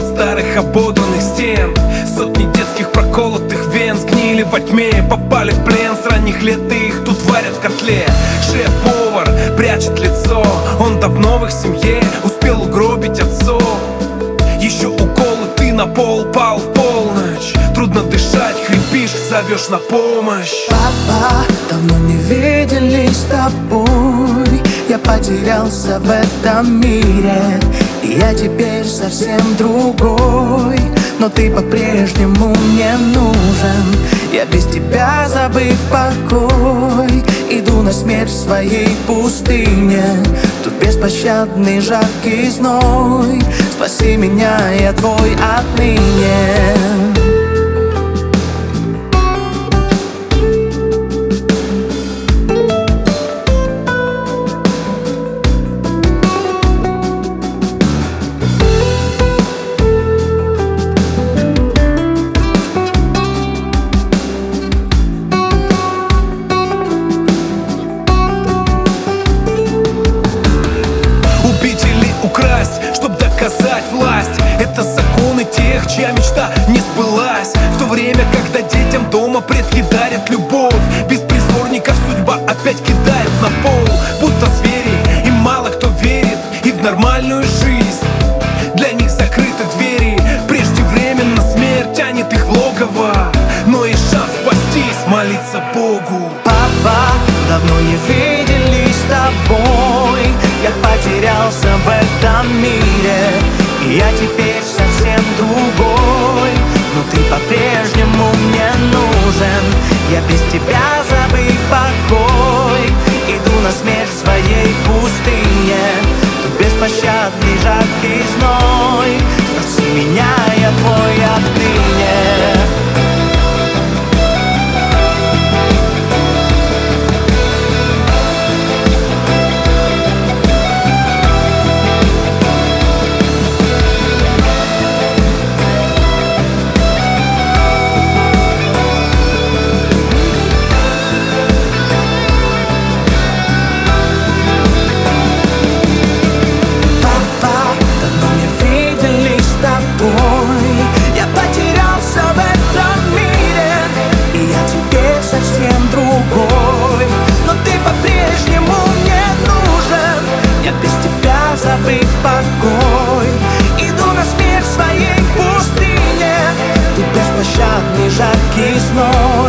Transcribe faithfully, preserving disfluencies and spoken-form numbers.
от старых ободранных стен. Сотни детских проколотых вен сгнили во тьме, попали в плен. С ранних лет и их тут варят в котле. Шеф-повар прячет лицо, он давно в их семье успел угробить отцов. Еще уколы, ты на пол пал в полночь. Трудно дышать, хрипишь, зовешь на помощь. Папа, давно не виделись с тобой. Я потерялся в этом мире, и я теперь совсем другой. Но ты по-прежнему мне нужен. Я без тебя, забыв покой, иду на смерть в своей пустыне. Тут беспощадный жаркий зной. Спаси меня, я твой отныне. Украсть, чтоб доказать власть. Это законы тех, чья мечта не сбылась. В то время, когда детям дома предки дарят любовь, беспризорников судьба опять кидает на пол. Будто звери, им мало кто верит и в нормальную жизнь. Для них закрыты двери, преждевременно смерть тянет их в логово. Но есть шанс спастись, молиться Богу. Папа, давно не виделись с тобой. Я потерялся в этом мире, и я теперь совсем другой. Но ты по-прежнему мне нужен. Я без тебя, забыв покой, иду на смерть в своей пустыне. Тут беспощадный жаркий зной. Спаси меня, я твой отныне. Совсем другой, но ты по-прежнему мне нужен. Я без тебя, забыв покой, иду на смерть в своей пустыне. Тут беспощадный жаркий зной.